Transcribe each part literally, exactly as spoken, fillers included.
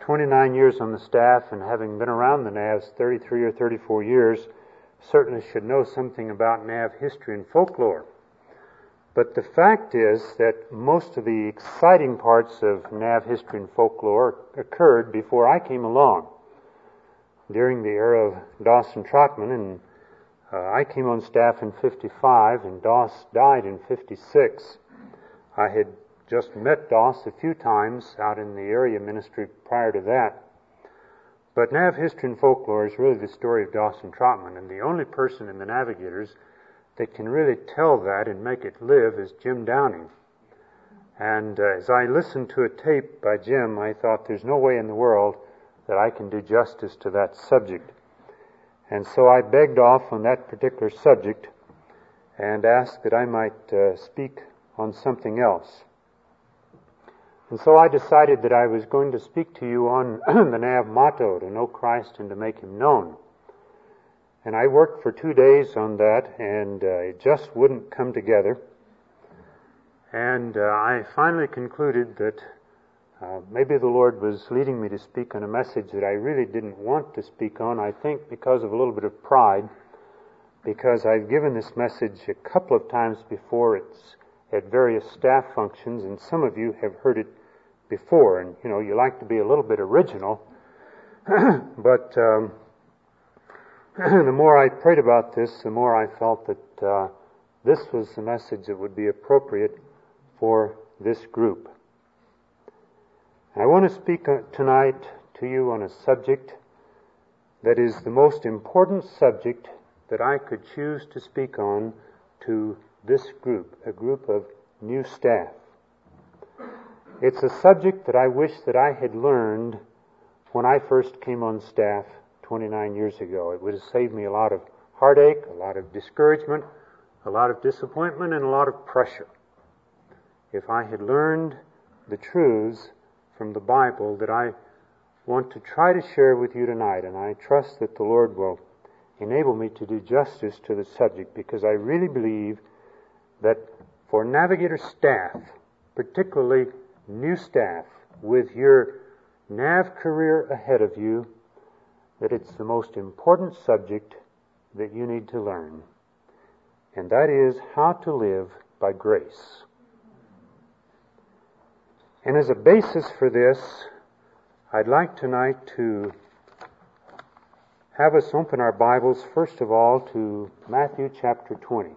twenty-nine years on the staff and having been around the N A Vs thirty-three or thirty-four years, certainly should know something about N A V history and folklore. But the fact is that most of the exciting parts of N A V history and folklore occurred before I came along, during the era of Doss and Trotman, and uh, I came on staff in fifty-five, and Doss died in fifty-six. I had just met Doss a few times out in the area ministry prior to that. But N A V history and folklore is really the story of Doss and Trotman, and the only person in the Navigators that can really tell that and make it live is Jim Downing. And uh, as I listened to a tape by Jim, I thought there's no way in the world that I can do justice to that subject. And so I begged off on that particular subject and asked that I might uh, speak on something else. And so I decided that I was going to speak to you on the N A V motto, to know Christ and to make Him known. And I worked for two days on that, and uh, it just wouldn't come together. And uh, I finally concluded that uh, maybe the Lord was leading me to speak on a message that I really didn't want to speak on, I think because of a little bit of pride, because I've given this message a couple of times before. It's at various staff functions, and some of you have heard it before, and you know, you like to be a little bit original. But um, the more I prayed about this, the more I felt that uh, this was the message that would be appropriate for this group. I want to speak tonight to you on a subject that is the most important subject that I could choose to speak on to this group, a group of new staff. It's a subject that I wish that I had learned when I first came on staff twenty-nine years ago. It would have saved me a lot of heartache, a lot of discouragement, a lot of disappointment, and a lot of pressure if I had learned the truths from the Bible that I want to try to share with you tonight. And I trust that the Lord will enable me to do justice to the subject, because I really believe that for Navigator staff, particularly new staff, with your N A V career ahead of you, that it's the most important subject that you need to learn. And that is how to live by grace. And as a basis for this, I'd like tonight to have us open our Bibles, first of all, to Matthew chapter twenty.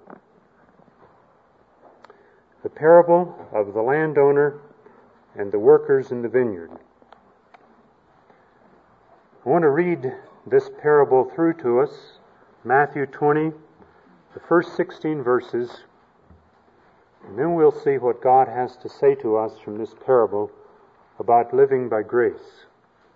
The parable of the landowner and the workers in the vineyard. I want to read this parable through to us, Matthew twenty, the first sixteen verses, and then we'll see what God has to say to us from this parable about living by grace.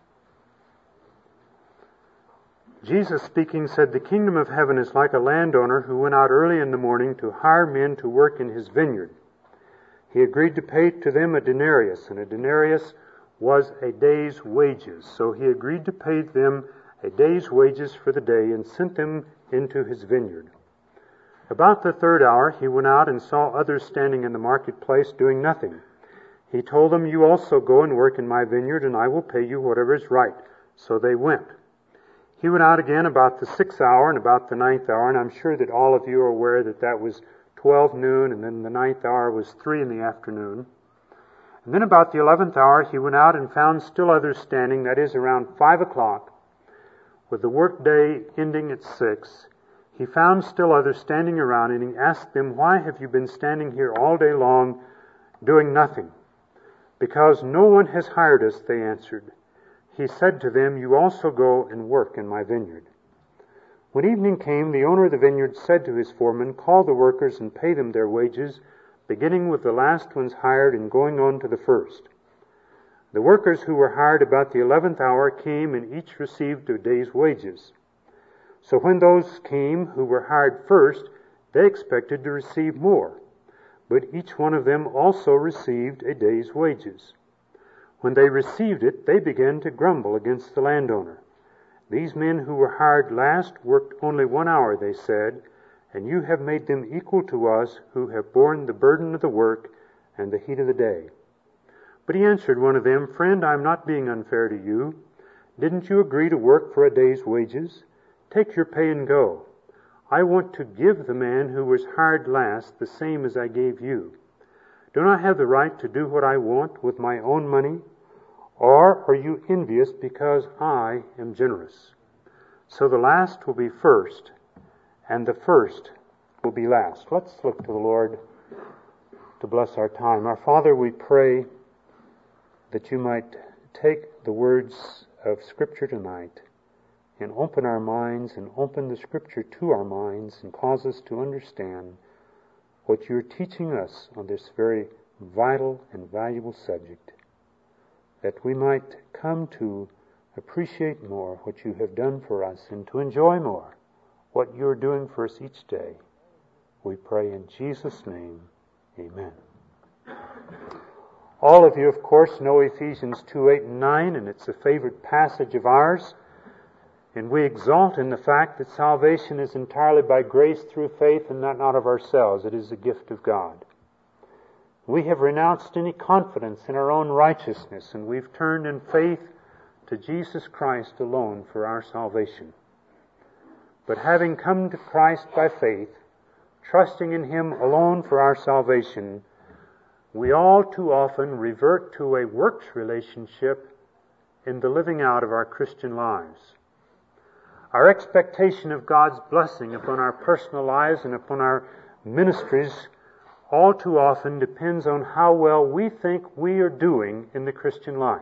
Jesus speaking said, "The kingdom of heaven is like a landowner who went out early in the morning to hire men to work in his vineyard. He agreed to pay to them a denarius, and a denarius was a day's wages. So he agreed to pay them a day's wages for the day and sent them into his vineyard. About the third hour he went out and saw others standing in the marketplace doing nothing. He told them, 'You also go and work in my vineyard, and I will pay you whatever is right.' So they went. He went out again about the sixth hour and about the ninth hour, and I'm sure that all of you are aware that that was twelve noon, and then the ninth hour was three in the afternoon. And then about the eleventh hour he went out and found still others standing, that is around five o'clock, with the work day ending at six. He found still others standing around, and he asked them, 'Why have you been standing here all day long doing nothing?' 'Because no one has hired us,' they answered. He said to them, 'You also go and work in my vineyard.' When evening came, the owner of the vineyard said to his foreman, 'Call the workers and pay them their wages, beginning with the last ones hired and going on to the first.' The workers who were hired about the eleventh hour came, and each received a day's wages. So when those came who were hired first, they expected to receive more, but each one of them also received a day's wages. When they received it, they began to grumble against the landowner. 'These men who were hired last worked only one hour,' they said, 'and you have made them equal to us who have borne the burden of the work and the heat of the day.' But he answered one of them, Friend, I am not being unfair to you. Didn't you agree to work for a day's wages? Take your pay and go. I want to give the man who was hired last the same as I gave you. Don't I have the right to do what I want with my own money? Or are you envious because I am generous? So the last will be first, and the first will be last. Let's look to the Lord to bless our time. Our Father, we pray that you might take the words of Scripture tonight and open our minds and open the Scripture to our minds and cause us to understand what you're teaching us on this very vital and valuable subject, that we might come to appreciate more what you have done for us and to enjoy more what you're doing for us each day. We pray in Jesus' name, amen. All of you, of course, know Ephesians two, eight, and nine, and it's a favorite passage of ours. And we exalt in the fact that salvation is entirely by grace through faith and not, not of ourselves. It is a gift of God. We have renounced any confidence in our own righteousness, and we've turned in faith to Jesus Christ alone for our salvation. But having come to Christ by faith, trusting in Him alone for our salvation, we all too often revert to a works relationship in the living out of our Christian lives. Our expectation of God's blessing upon our personal lives and upon our ministries all too often depends on how well we think we are doing in the Christian life.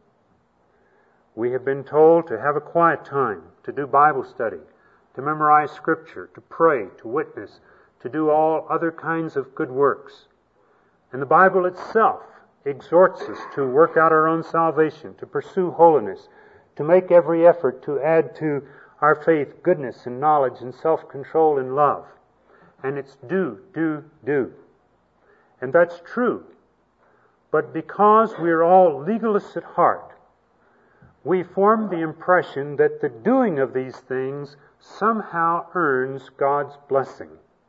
We have been told to have a quiet time, to do Bible study, to memorize Scripture, to pray, to witness, to do all other kinds of good works. And the Bible itself exhorts us to work out our own salvation, to pursue holiness, to make every effort to add to our faith goodness and knowledge and self-control and love. And it's do, do, do. And that's true. But because we're all legalists at heart, we form the impression that the doing of these things somehow earns God's blessing.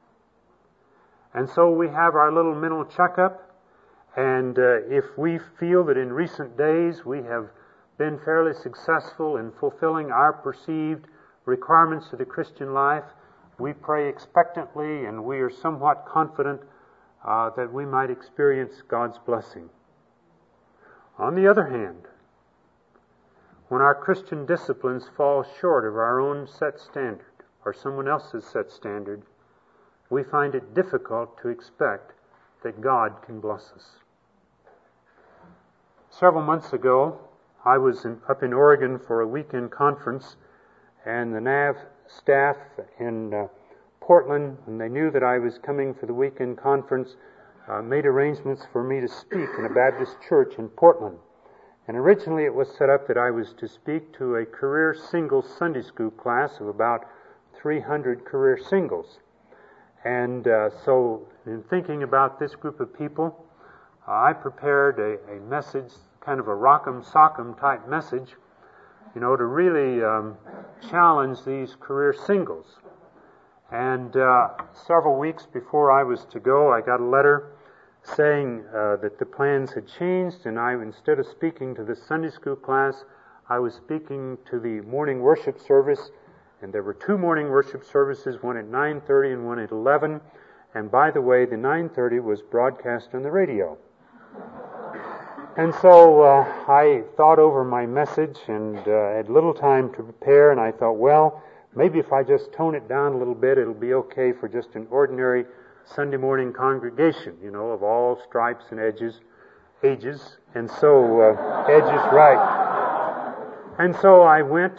And so we have our little mental checkup, and uh, if we feel that in recent days we have been fairly successful in fulfilling our perceived requirements of the Christian life, we pray expectantly and we are somewhat confident uh, that we might experience God's blessing. On the other hand, when our Christian disciplines fall short of our own set standard or someone else's set standard, we find it difficult to expect that God can bless us. Several months ago, I was in, up in Oregon for a weekend conference, and the N A V staff in uh, Portland, when they knew that I was coming for the weekend conference, uh, made arrangements for me to speak in a Baptist church in Portland. And originally it was set up that I was to speak to a career singles Sunday school class of about three hundred career singles. And uh, so in thinking about this group of people, uh, I prepared a, a message, kind of a rock'em sock'em type message, you know, to really um, challenge these career singles. And uh, several weeks before I was to go, I got a letter saying uh, that the plans had changed, and I, instead of speaking to the Sunday school class, I was speaking to the morning worship service. And there were two morning worship services, one at nine thirty and one at eleven. And by the way, the nine thirty was broadcast on the radio. And so uh, I thought over my message and uh, had little time to prepare, and I thought, well, maybe if I just tone it down a little bit, it'll be okay for just an ordinary Sunday morning congregation, you know, of all stripes and edges, ages. And so, uh, edges, right. And so I went.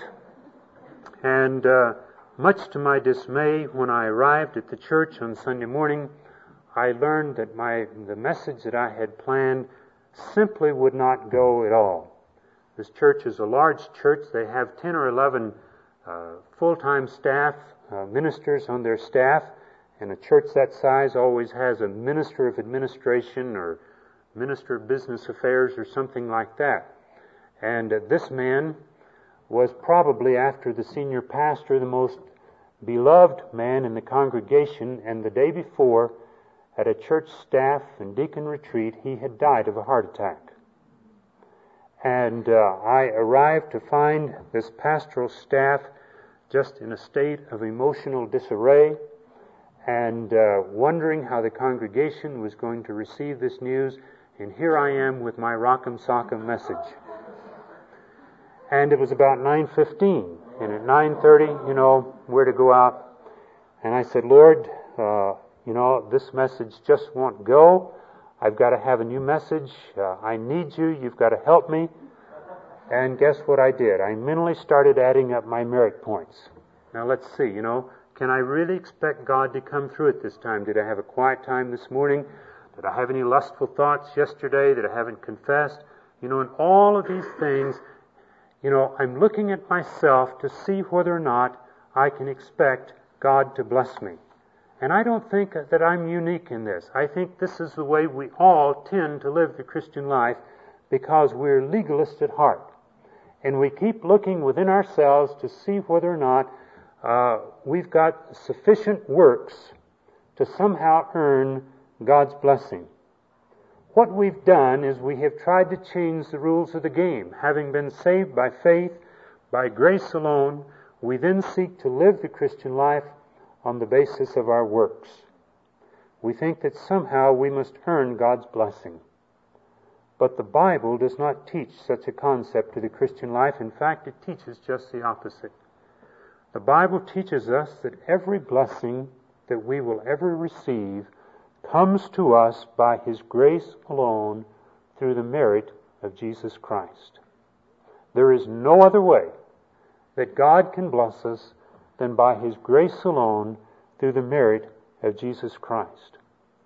And uh, much to my dismay, when I arrived at the church on Sunday morning, I learned that my the message that I had planned simply would not go at all. This church is a large church. They have ten or eleven uh, full-time staff, uh, ministers on their staff, and a church that size always has a minister of administration or minister of business affairs or something like that. And uh, this man was probably, after the senior pastor, the most beloved man in the congregation, and the day before, at a church staff and deacon retreat, he had died of a heart attack. And uh, I arrived to find this pastoral staff just in a state of emotional disarray and uh, wondering how the congregation was going to receive this news. And here I am with my Rock'em Sock'em message. And it was about nine fifteen. And at nine thirty, you know, where to go out. And I said, Lord, uh, you know, this message just won't go. I've got to have a new message. Uh, I need you. You've got to help me. And guess what I did? I mentally started adding up my merit points. Now let's see, you know, can I really expect God to come through at this time? Did I have a quiet time this morning? Did I have any lustful thoughts yesterday that I haven't confessed? You know, and all of these things, you know, I'm looking at myself to see whether or not I can expect God to bless me. And I don't think that I'm unique in this. I think this is the way we all tend to live the Christian life because we're legalists at heart. And we keep looking within ourselves to see whether or not uh, we've got sufficient works to somehow earn God's blessing. What we've done is we have tried to change the rules of the game. Having been saved by faith, by grace alone, we then seek to live the Christian life on the basis of our works. We think that somehow we must earn God's blessing. But the Bible does not teach such a concept to the Christian life. In fact, it teaches just the opposite. The Bible teaches us that every blessing that we will ever receive comes to us by His grace alone through the merit of Jesus Christ. There is no other way that God can bless us than by His grace alone through the merit of Jesus Christ.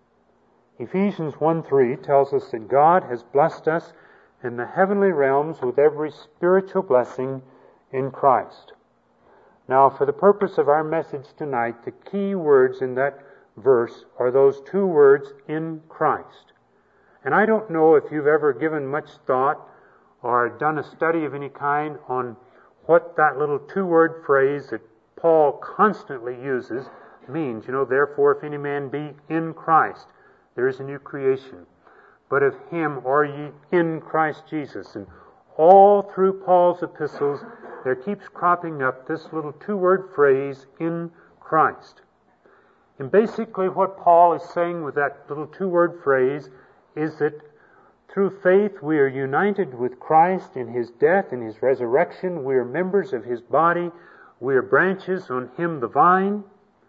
Ephesians one three tells us that God has blessed us in the heavenly realms with every spiritual blessing in Christ. Now, for the purpose of our message tonight, the key words in that verse are those two words, in Christ. And I don't know if you've ever given much thought or done a study of any kind on what that little two-word phrase that Paul constantly uses means. You know, therefore, if any man be in Christ, there is a new creation. But of Him are ye in Christ Jesus. And all through Paul's epistles, there keeps cropping up this little two-word phrase, in Christ. And basically what Paul is saying with that little two-word phrase is that through faith we are united with Christ in His death and His resurrection. We are members of His body. We are branches on Him the vine.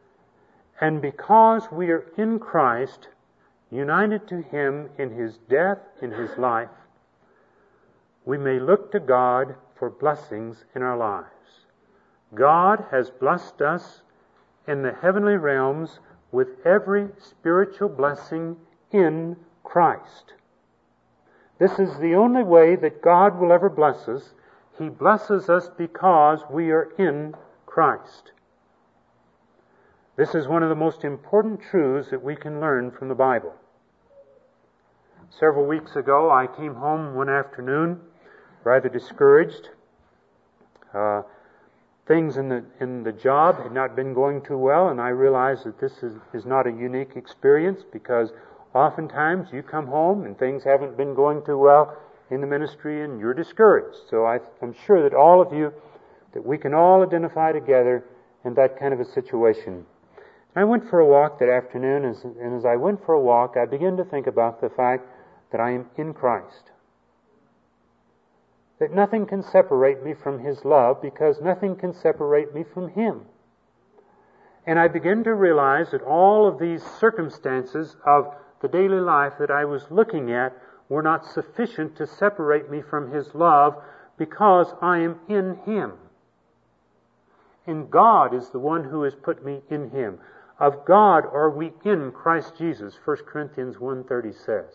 And because we are in Christ, united to Him in His death, in His life, we may look to God for blessings in our lives. God has blessed us in the heavenly realms with every spiritual blessing in Christ. This is the only way that God will ever bless us. He blesses us because we are in Christ. This is one of the most important truths that we can learn from the Bible. Several weeks ago, I came home one afternoon rather discouraged. Uh, things in the in the job had not been going too well, and I realized that this is, is not a unique experience because oftentimes you come home and things haven't been going too well in the ministry and you're discouraged. So I, I'm sure that all of you, that we can all identify together in that kind of a situation. And I went for a walk that afternoon, and as, and as I went for a walk, I began to think about the fact that I am in Christ. That nothing can separate me from His love because nothing can separate me from Him. And I began to realize that all of these circumstances of the daily life that I was looking at were not sufficient to separate me from His love because I am in Him. And God is the one who has put me in Him. Of God are we in Christ Jesus, First Corinthians one thirty says.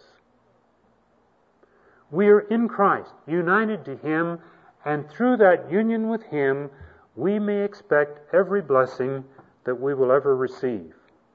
We are in Christ, united to Him, and through that union with Him, we may expect every blessing that we will ever receive.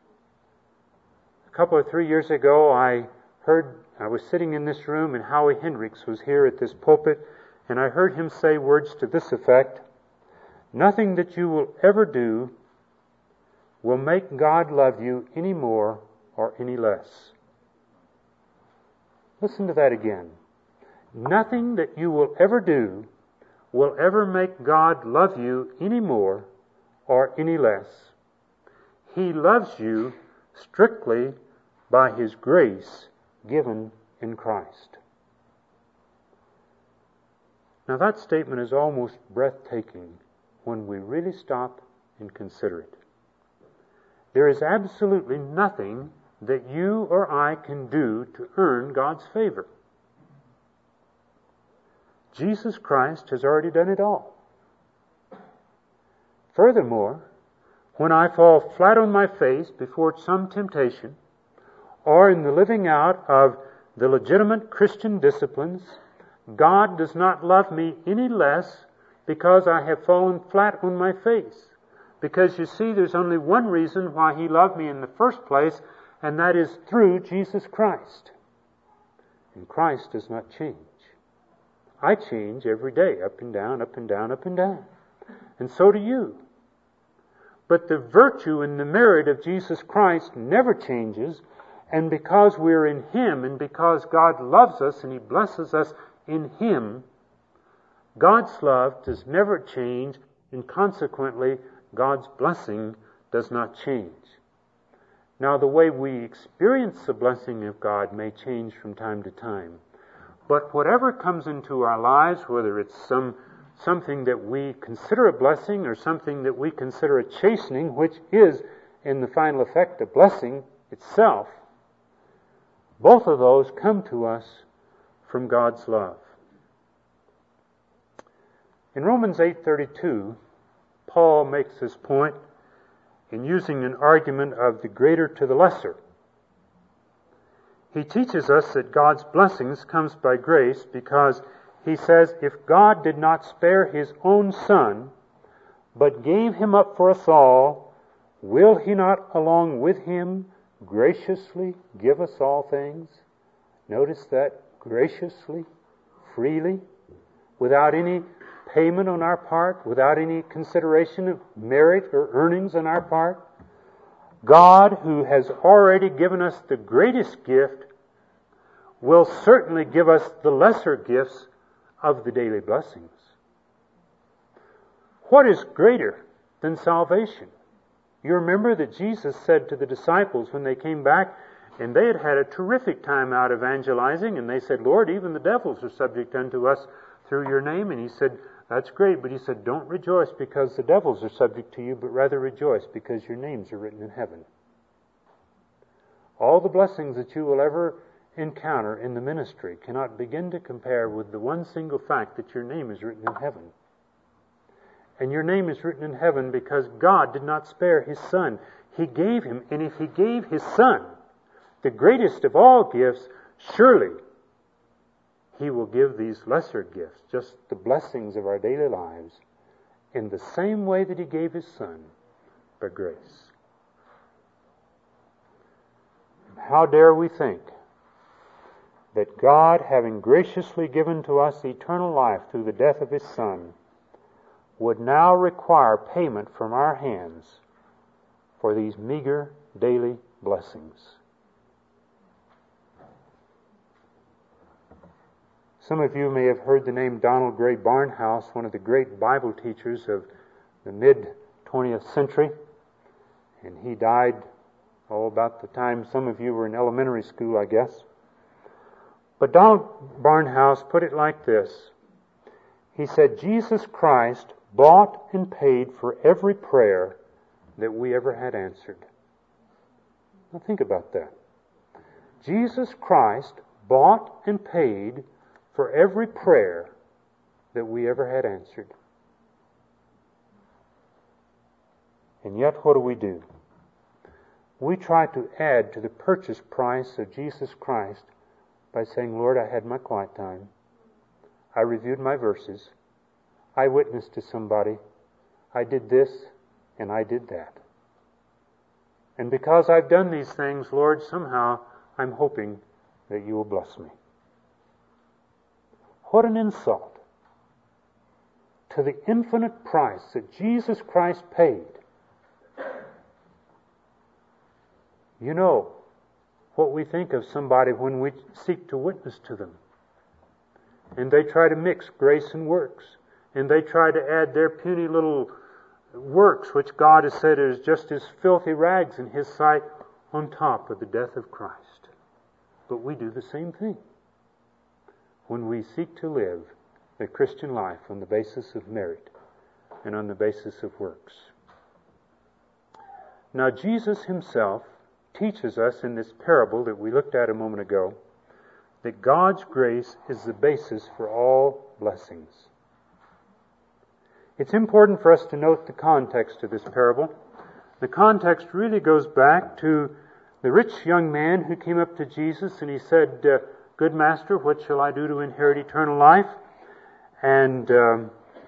A couple or three years ago, I heard, I was sitting in this room, and Howie Hendricks was here at this pulpit, and I heard him say words to this effect: nothing that you will ever do will make God love you any more or any less. Listen to that again. Nothing that you will ever do will ever make God love you any more or any less. He loves you strictly by His grace given in Christ. Now that statement is almost breathtaking when we really stop and consider it. There is absolutely nothing that you or I can do to earn God's favor. Jesus Christ has already done it all. Furthermore, when I fall flat on my face before some temptation, or in the living out of the legitimate Christian disciplines, God does not love me any less because I have fallen flat on my face. Because you see, there's only one reason why He loved me in the first place, and that is through Jesus Christ. And Christ does not change. I change every day, up and down, up and down, up and down. And so do you. But the virtue and the merit of Jesus Christ never changes, and because we're in Him, and because God loves us and He blesses us in Him, God's love does never change, and consequently, God's blessing does not change. Now, the way we experience the blessing of God may change from time to time. But whatever comes into our lives, whether it's some something that we consider a blessing or something that we consider a chastening, which is, in the final effect, a blessing itself, both of those come to us from God's love. In Romans eight thirty-two, Paul makes this point in using an argument of the greater to the lesser. He teaches us that God's blessings comes by grace because he says, if God did not spare His own Son, but gave Him up for us all, will He not along with Him graciously give us all things? Notice that, graciously, freely, without any payment on our part, without any consideration of merit or earnings on our part. God, who has already given us the greatest gift, will certainly give us the lesser gifts of the daily blessings. What is greater than salvation? You remember that Jesus said to the disciples when they came back, and they had had a terrific time out evangelizing, and they said, Lord, even the devils are subject unto us through your name. And He said, that's great, but He said, don't rejoice because the devils are subject to you, but rather rejoice because your names are written in heaven. All the blessings that you will ever encounter in the ministry cannot begin to compare with the one single fact that your name is written in heaven. And your name is written in heaven because God did not spare His Son. He gave Him, and if He gave His Son, the greatest of all gifts, surely He will give these lesser gifts, just the blessings of our daily lives, in the same way that He gave His Son, by grace. How dare we think that God, having graciously given to us eternal life through the death of His Son, would now require payment from our hands for these meager daily blessings. Some of you may have heard the name Donald Gray Barnhouse, one of the great Bible teachers of the mid-twentieth century. And he died, oh, about the time some of you were in elementary school, I guess. But Donald Barnhouse put it like this. He said, Jesus Christ bought and paid for every prayer that we ever had answered. Now think about that. Jesus Christ bought and paid for every prayer that we ever had answered. And yet what do we do? We try to add to the purchase price of Jesus Christ by saying, Lord, I had my quiet time. I reviewed my verses. I witnessed to somebody. I did this and I did that. And because I've done these things, Lord, somehow I'm hoping that you will bless me. What an insult to the infinite price that Jesus Christ paid. You know what we think of somebody when we seek to witness to them. and they try to mix grace and works, and they try to add their puny little works, which God has said is just as filthy rags in His sight, on top of the death of Christ. But we do the same thing when we seek to live the Christian life on the basis of merit and on the basis of works. Now, Jesus Himself teaches us in this parable that we looked at a moment ago that God's grace is the basis for all blessings. It's important for us to note the context of this parable. The context really goes back to the rich young man who came up to Jesus and he said, uh, "Good master, what shall I do to inherit eternal life?" And um,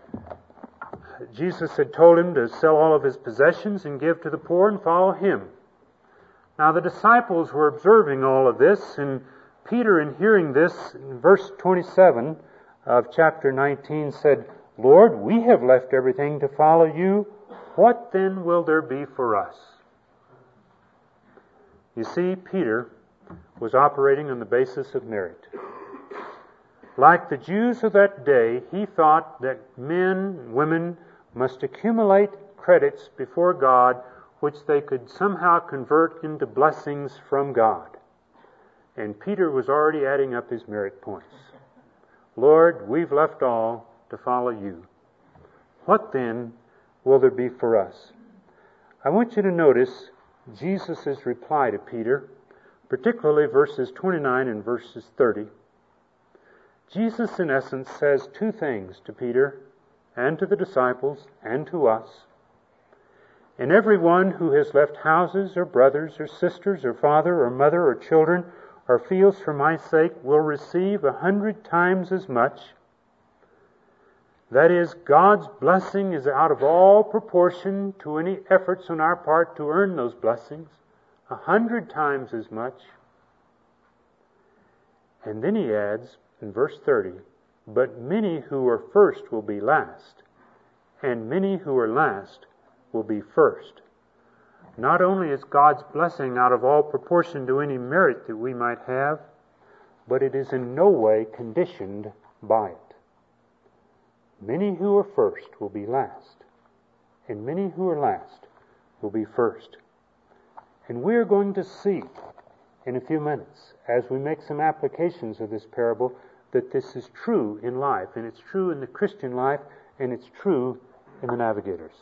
Jesus had told him to sell all of his possessions and give to the poor and follow Him. Now the disciples were observing all of this, and Peter, in hearing this, in verse twenty-seven of chapter nineteen, said, "Lord, we have left everything to follow You. What then will there be for us?" You see, Peter was operating on the basis of merit. Like the Jews of that day, he thought that men and women must accumulate credits before God which they could somehow convert into blessings from God. And Peter was already adding up his merit points. "Lord, we've left all to follow You. What then will there be for us?" I want you to notice Jesus' reply to Peter, particularly verses twenty-nine and verses thirty. Jesus, in essence, says two things to Peter and to the disciples and to us. "And everyone who has left houses or brothers or sisters or father or mother or children or fields for My sake will receive a hundred times as much." That is, God's blessing is out of all proportion to any efforts on our part to earn those blessings. A hundred times as much. And then he adds in verse thirty, "But many who are first will be last, and many who are last will be first." Not only is God's blessing out of all proportion to any merit that we might have, but it is in no way conditioned by it. Many who are first will be last, and many who are last will be first. And we are going to see in a few minutes, as we make some applications of this parable, that this is true in life, and it's true in the Christian life, and it's true in the navigators.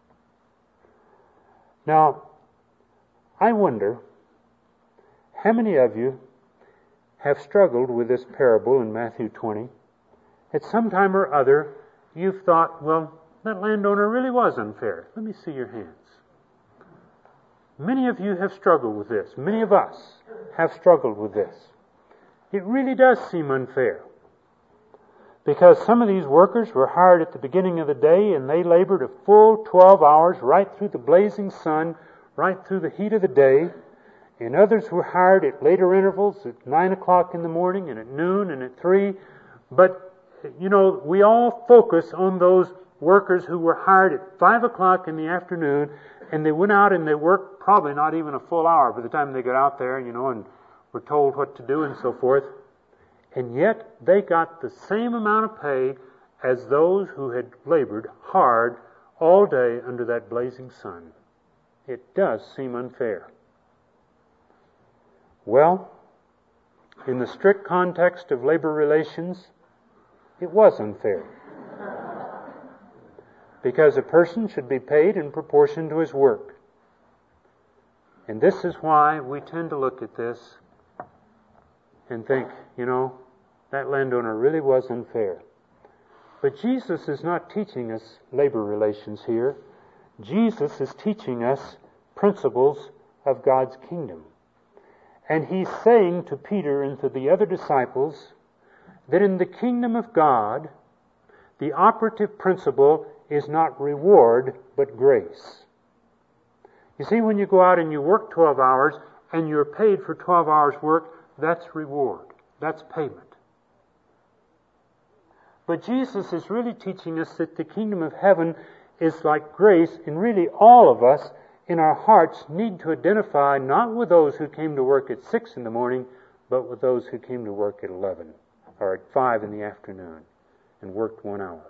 Now, I wonder how many of you have struggled with this parable in Matthew twenty. At some time or other, you've thought, well, that landowner really was unfair. Let me see your hands. Many of you have struggled with this. Many of us have struggled with this. It really does seem unfair. Because some of these workers were hired at the beginning of the day and they labored a full twelve hours right through the blazing sun, right through the heat of the day. And others were hired at later intervals at nine o'clock in the morning and at noon and at three. But, you know, we all focus on those workers who were hired at five o'clock in the afternoon, and they went out and they worked probably not even a full hour by the time they got out there, you know, and were told what to do and so forth. And yet they got the same amount of pay as those who had labored hard all day under that blazing sun. It does seem unfair. Well, in the strict context of labor relations, it was unfair. Because a person should be paid in proportion to his work. And this is why we tend to look at this and think, you know, that landowner really was unfair. But Jesus is not teaching us labor relations here. Jesus is teaching us principles of God's kingdom. And He's saying to Peter and to the other disciples that in the kingdom of God, the operative principle is not reward, but grace. You see, when you go out and you work twelve hours and you're paid for twelve hours work, that's reward. That's payment. But Jesus is really teaching us that the kingdom of heaven is like grace, and really all of us in our hearts need to identify not with those who came to work at six in the morning, but with those who came to work at eleven or at five in the afternoon and worked one hour.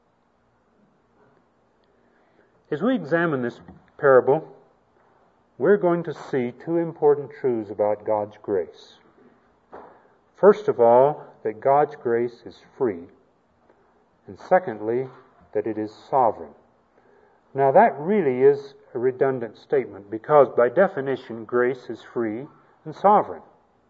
As we examine this parable, we're going to see two important truths about God's grace. First of all, that God's grace is free, and secondly, that it is sovereign. Now that really is a redundant statement, because by definition grace is free and sovereign.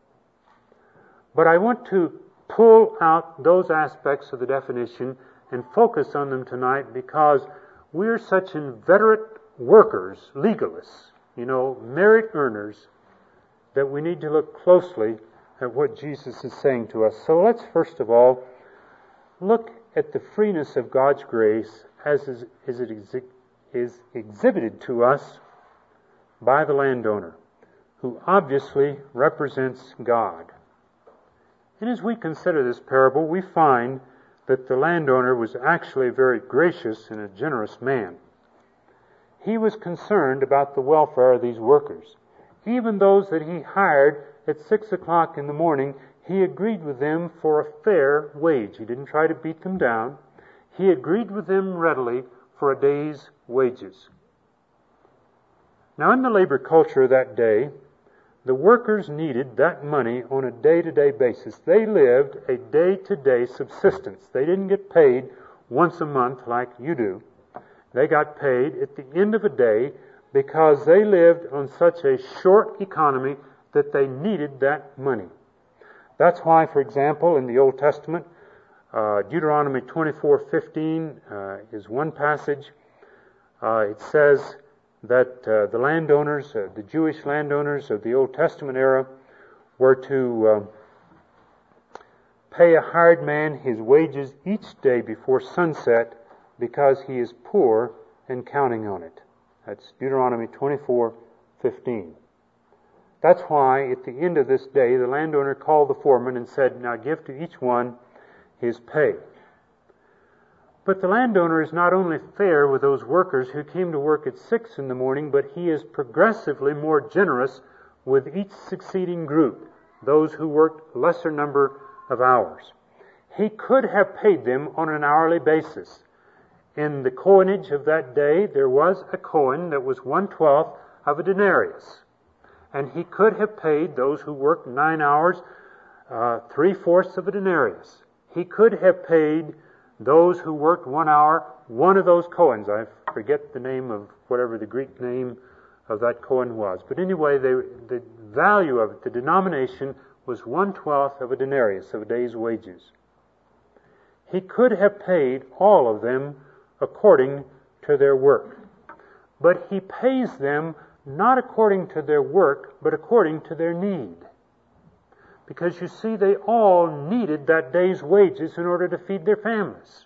But I want to pull out those aspects of the definition and focus on them tonight, because we're such inveterate workers, legalists, you know, merit earners, that we need to look closely at what Jesus is saying to us. So let's first of all look at the freeness of God's grace as is, as it exi- is exhibited to us by the landowner, who obviously represents God. And as we consider this parable, we find that the landowner was actually a very gracious and a generous man. He was concerned about the welfare of these workers. Even those that he hired at six o'clock in the morning, he agreed with them for a fair wage. He didn't try to beat them down. He agreed with them readily for a day's wages. Now, in the labor culture of that day, the workers needed that money on a day-to-day basis. They lived a day-to-day subsistence. They didn't get paid once a month like you do. They got paid at the end of a day because they lived on such a short economy that they needed that money. That's why, for example, in the Old Testament, uh, Deuteronomy twenty-four fifteen uh, is one passage. Uh, it says that uh, the landowners, uh, the Jewish landowners of the Old Testament era, were to uh, pay a hired man his wages each day before sunset because he is poor and counting on it. That's Deuteronomy twenty-four fifteen. That's why at the end of this day the landowner called the foreman and said, "Now give to each one his pay." But the landowner is not only fair with those workers who came to work at six in the morning, but he is progressively more generous with each succeeding group, those who worked lesser number of hours. He could have paid them on an hourly basis. In the coinage of that day, there was a coin that was one-twelfth of a denarius. And he could have paid those who worked nine hours uh, three-fourths of a denarius. He could have paid those who worked one hour one of those coins. I forget the name of whatever the Greek name of that coin was. But anyway, they, the value of it, the denomination, was one-twelfth of a denarius, of a day's wages. He could have paid all of them according to their work. But he pays them not according to their work, but according to their need. Because you see, they all needed that day's wages in order to feed their families.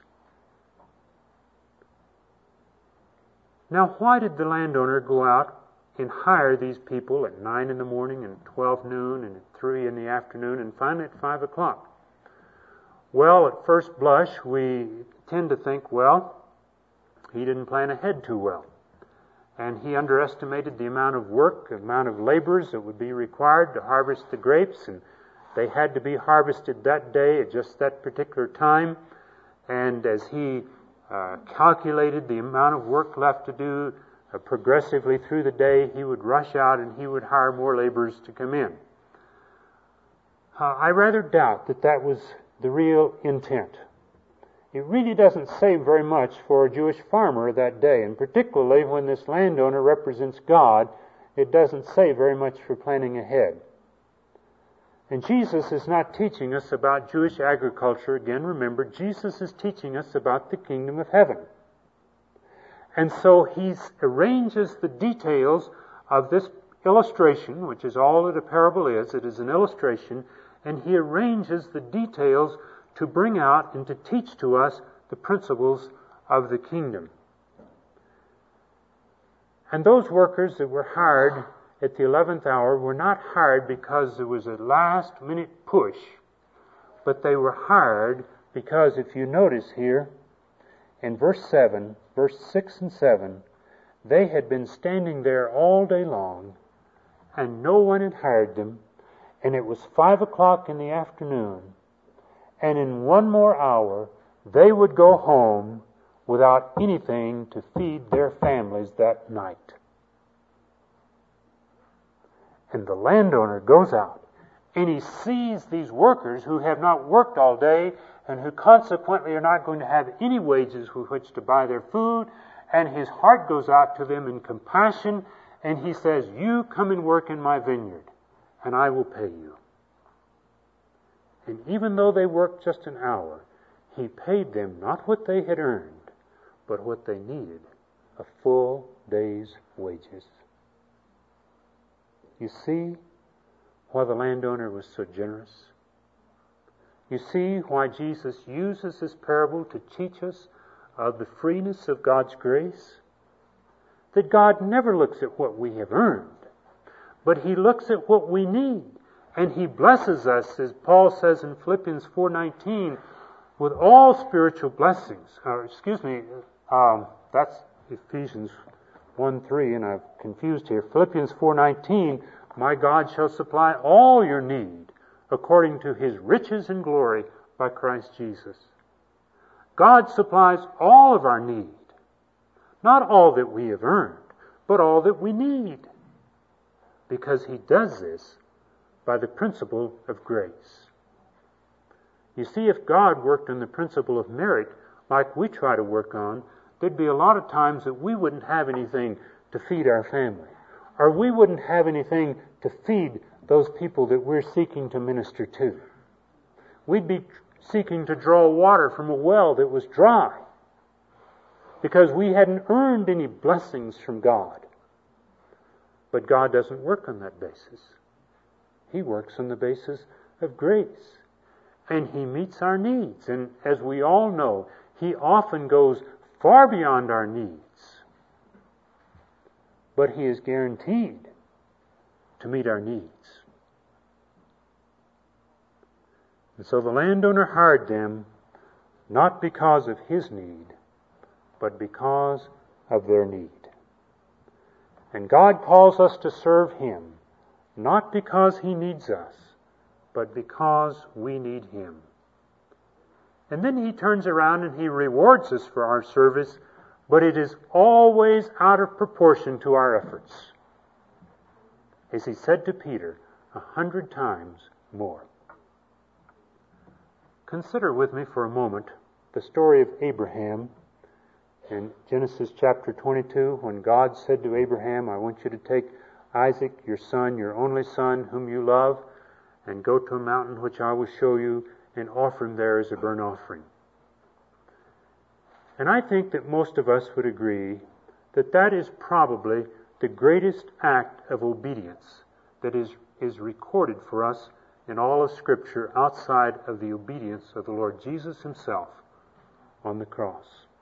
Now, why did the landowner go out and hire these people at nine in the morning and twelve noon and at three in the afternoon and finally at five o'clock? Well, at first blush, we tend to think, well, he didn't plan ahead too well. And he underestimated the amount of work, the amount of laborers that would be required to harvest the grapes, and they had to be harvested that day at just that particular time. And as he uh, calculated the amount of work left to do uh, progressively through the day, he would rush out and he would hire more laborers to come in. Uh, I rather doubt that that was the real intent. It really doesn't say very much for a Jewish farmer that day, and particularly when this landowner represents God, it doesn't say very much for planning ahead. And Jesus is not teaching us about Jewish agriculture. Again, remember, Jesus is teaching us about the kingdom of heaven. And so he arranges the details of this illustration, which is all that a parable is. It is an illustration, and he arranges the details to bring out and to teach to us the principles of the kingdom. And those workers that were hired at the eleventh hour were not hired because there was a last-minute push, but they were hired because, if you notice here, in verse seven, verse six and seven, they had been standing there all day long, and no one had hired them, and it was five o'clock in the afternoon, and in one more hour they would go home without anything to feed their families that night. And the landowner goes out and he sees these workers who have not worked all day and who consequently are not going to have any wages with which to buy their food, and his heart goes out to them in compassion, and he says, "You come and work in my vineyard, and I will pay you." And even though they worked just an hour, he paid them not what they had earned, but what they needed, a full day's wages. You see why the landowner was so generous? You see why Jesus uses this parable to teach us of the freeness of God's grace? That God never looks at what we have earned, but He looks at what we need. And He blesses us, as Paul says in Philippians four nineteen, with all spiritual blessings. Or, excuse me, um, that's Ephesians one three, and I've confused here. Philippians four nineteen, "My God shall supply all your need according to His riches and glory by Christ Jesus." God supplies all of our need. Not all that we have earned, but all that we need. Because He does this by the principle of grace. You see, if God worked on the principle of merit, like we try to work on, there'd be a lot of times that we wouldn't have anything to feed our family. Or we wouldn't have anything to feed those people that we're seeking to minister to. We'd be seeking to draw water from a well that was dry, because we hadn't earned any blessings from God. But God doesn't work on that basis. He works on the basis of grace. And He meets our needs. And as we all know, He often goes far beyond our needs. But He is guaranteed to meet our needs. And so the landowner hired them not because of his need, but because of their need. And God calls us to serve Him, not because He needs us, but because we need Him. And then He turns around and He rewards us for our service, but it is always out of proportion to our efforts. As He said to Peter, a hundred times more. Consider with me for a moment the story of Abraham in Genesis chapter twenty-two, when God said to Abraham, "I want you to take Isaac, your son, your only son, whom you love, and go to a mountain which I will show you, and offer him there as a burnt offering." And I think that most of us would agree that that is probably the greatest act of obedience that is, is recorded for us in all of Scripture outside of the obedience of the Lord Jesus Himself on the cross.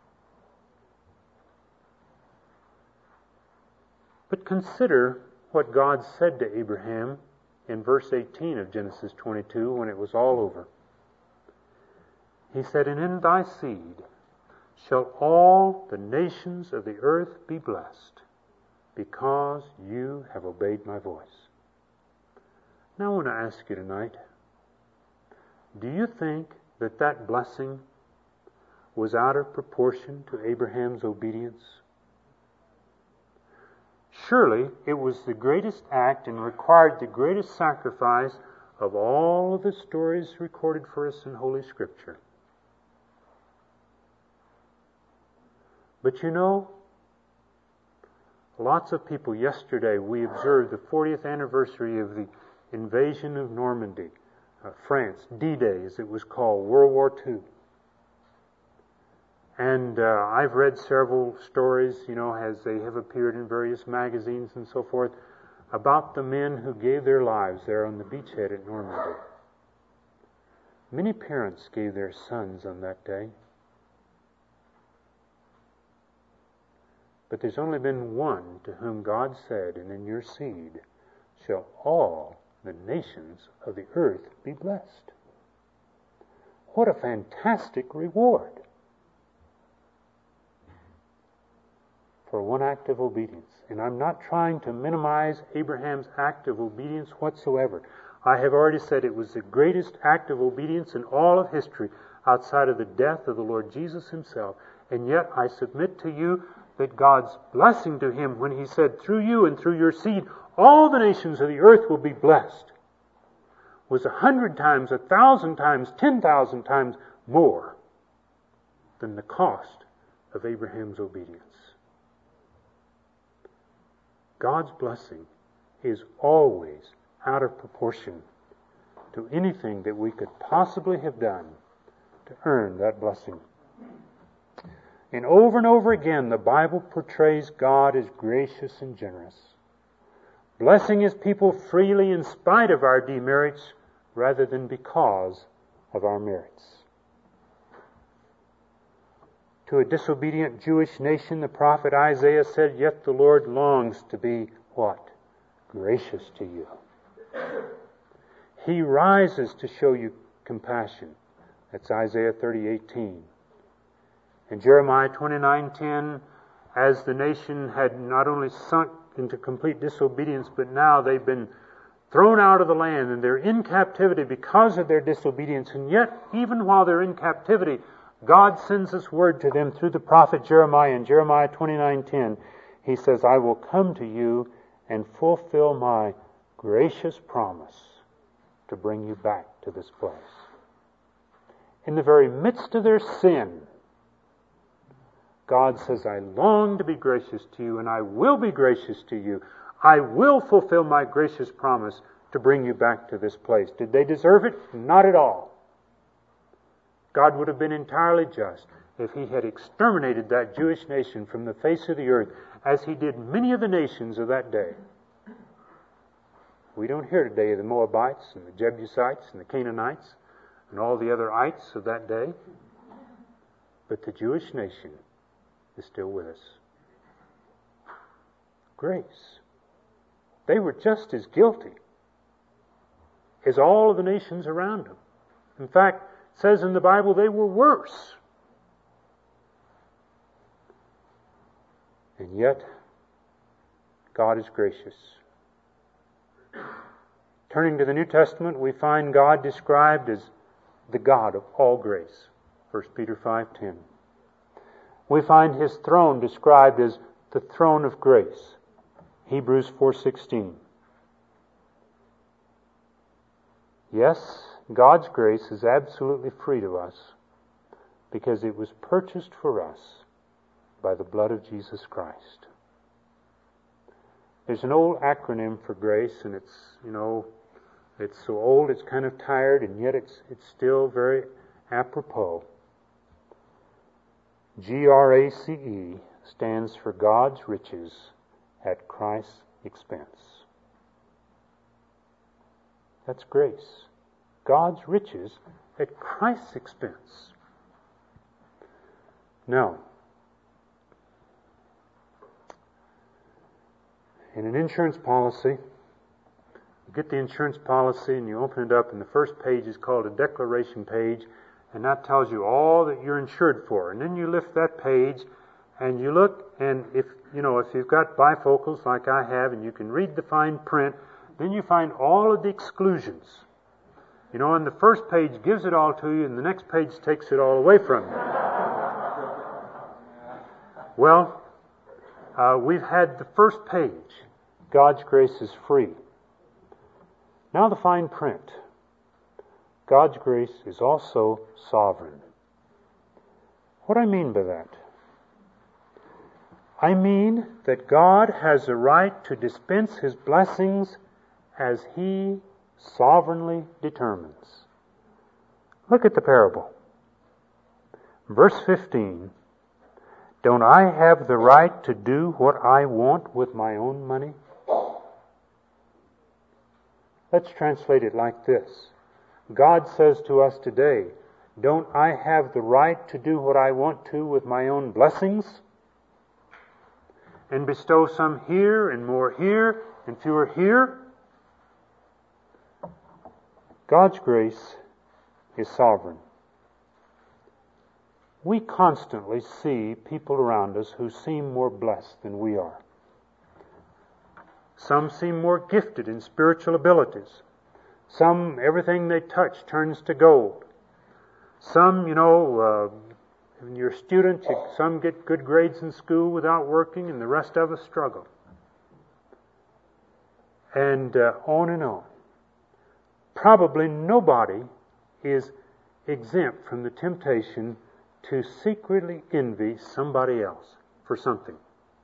But consider what God said to Abraham in verse eighteen of Genesis twenty-two when it was all over. He said, "And in thy seed shall all the nations of the earth be blessed, because you have obeyed my voice." Now I want to ask you tonight, do you think that that blessing was out of proportion to Abraham's obedience? Surely it was the greatest act and required the greatest sacrifice of all the stories recorded for us in Holy Scripture. But you know, lots of people, yesterday we observed the fortieth anniversary of the invasion of Normandy, uh, France, D-Day as it was called, World War Two. And uh, I've read several stories, you know, as they have appeared in various magazines and so forth, about the men who gave their lives there on the beachhead at Normandy. Many parents gave their sons on that day. But there's only been one to whom God said, "And in your seed shall all the nations of the earth be blessed." What a fantastic reward for one act of obedience. And I'm not trying to minimize Abraham's act of obedience whatsoever. I have already said it was the greatest act of obedience in all of history outside of the death of the Lord Jesus himself. And yet I submit to you that God's blessing to him when he said, through you and through your seed, all the nations of the earth will be blessed, was a hundred times, a thousand times, ten thousand times more than the cost of Abraham's obedience. God's blessing is always out of proportion to anything that we could possibly have done to earn that blessing. And over and over again, the Bible portrays God as gracious and generous, blessing his people freely in spite of our demerits rather than because of our merits. To a disobedient Jewish nation, the prophet Isaiah said, "Yet the Lord longs to be," what? "Gracious to you." He rises to show you compassion. That's Isaiah thirty eighteen. In Jeremiah twenty-nine ten, as the nation had not only sunk into complete disobedience, but now they've been thrown out of the land and they're in captivity because of their disobedience. And yet, even while they're in captivity, God sends this word to them through the prophet Jeremiah. In Jeremiah twenty-nine ten, he says, "I will come to you and fulfill my gracious promise to bring you back to this place." In the very midst of their sin, God says, "I long to be gracious to you, and I will be gracious to you. I will fulfill my gracious promise to bring you back to this place." Did they deserve it? Not at all. God would have been entirely just if he had exterminated that Jewish nation from the face of the earth, as he did many of the nations of that day. We don't hear today of the Moabites and the Jebusites and the Canaanites and all the other ites of that day. But the Jewish nation is still with us. Grace. They were just as guilty as all of the nations around them. In fact, it says in the Bible they were worse. And yet, God is gracious. Turning to the New Testament, we find God described as the God of all grace. First Peter five ten. We find his throne described as the throne of grace. Hebrews four sixteen. Yes, God's grace is absolutely free to us because it was purchased for us by the blood of Jesus Christ. There's an old acronym for grace, and it's, you know, it's so old it's kind of tired, and yet it's it's still very apropos. G R A C E stands for God's riches at Christ's expense. That's grace. God's riches at Christ's expense. Now, in an insurance policy, you get the insurance policy and you open it up, and the first page is called a declaration page, and that tells you all that you're insured for. And then you lift that page and you look, and if you know if you've got bifocals like I have, and you can read the fine print, then you find all of the exclusions. You know, and the first page gives it all to you, and the next page takes it all away from you. Well, uh, we've had the first page. God's grace is free. Now the fine print. God's grace is also sovereign. What do I mean by that? I mean that God has the right to dispense his blessings as he sovereignly determines. Look at the parable. Verse fifteen. Don't I have the right to do what I want with my own money? Let's translate it like this. God says to us today, don't I have the right to do what I want to with my own blessings? And bestow some here and more here and fewer here? God's grace is sovereign. We constantly see people around us who seem more blessed than we are. Some seem more gifted in spiritual abilities. Some, everything they touch turns to gold. Some, you know, uh, when you're a student, you, some get good grades in school without working, and the rest of us struggle. And uh, on and on. Probably nobody is exempt from the temptation to secretly envy somebody else for something.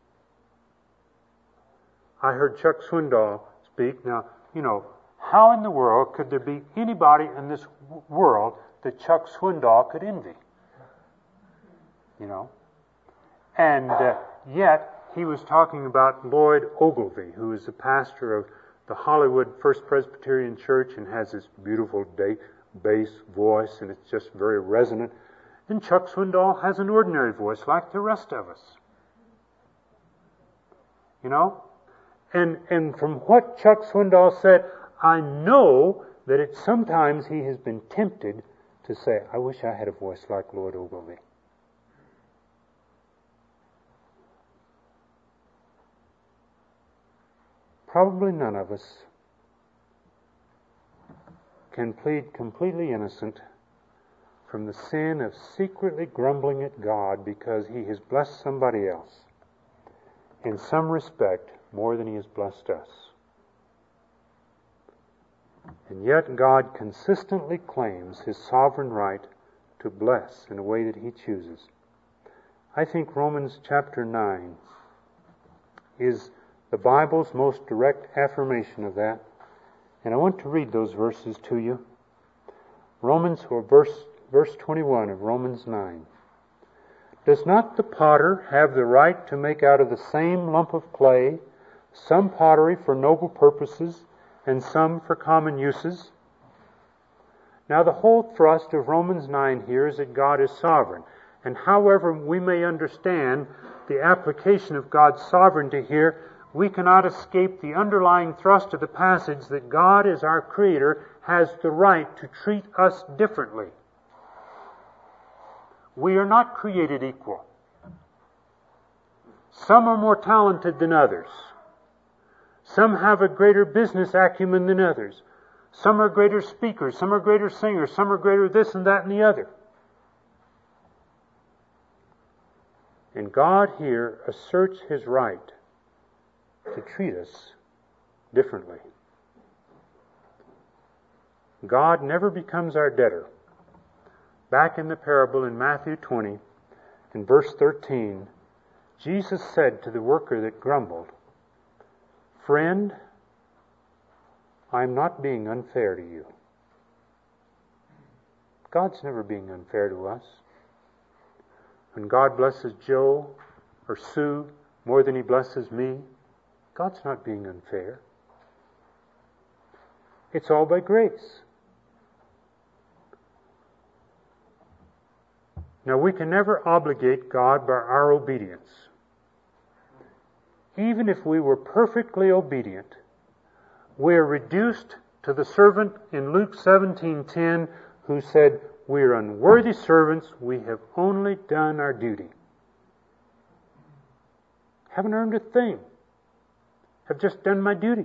I heard Chuck Swindoll speak. Now, you know, how in the world could there be anybody in this w- world that Chuck Swindoll could envy? You know? And uh, yet, he was talking about Lloyd Ogilvie, who is the pastor of the Hollywood First Presbyterian Church and has this beautiful day, bass voice, and it's just very resonant. And Chuck Swindoll has an ordinary voice like the rest of us. You know? And and from what Chuck Swindoll said, I know that it sometimes he has been tempted to say, I wish I had a voice like Lloyd Ogilvie. Probably none of us can plead completely innocent from the sin of secretly grumbling at God because He has blessed somebody else in some respect more than He has blessed us. And yet God consistently claims His sovereign right to bless in a way that He chooses. I think Romans chapter nine is the Bible's most direct affirmation of that. And I want to read those verses to you. Romans, or verse, verse twenty-one of Romans nine. Does not the potter have the right to make out of the same lump of clay some pottery for noble purposes and some for common uses? Now the whole thrust of Romans nine here is that God is sovereign. And however we may understand the application of God's sovereignty here, we cannot escape the underlying thrust of the passage that God, as our Creator, has the right to treat us differently. We are not created equal. Some are more talented than others. Some have a greater business acumen than others. Some are greater speakers. Some are greater singers. Some are greater this and that and the other. And God here asserts His right to treat us differently. God never becomes our debtor. Back in the parable in Matthew twenty, in verse thirteen, Jesus said to the worker that grumbled, Friend, I'm not being unfair to you. God's never being unfair to us. When God blesses Joe or Sue more than He blesses me, God's not being unfair. It's all by grace. Now, we can never obligate God by our obedience. Even if we were perfectly obedient, we are reduced to the servant in Luke seventeen ten who said, We are unworthy servants, we have only done our duty. Haven't earned a thing. Have just done my duty.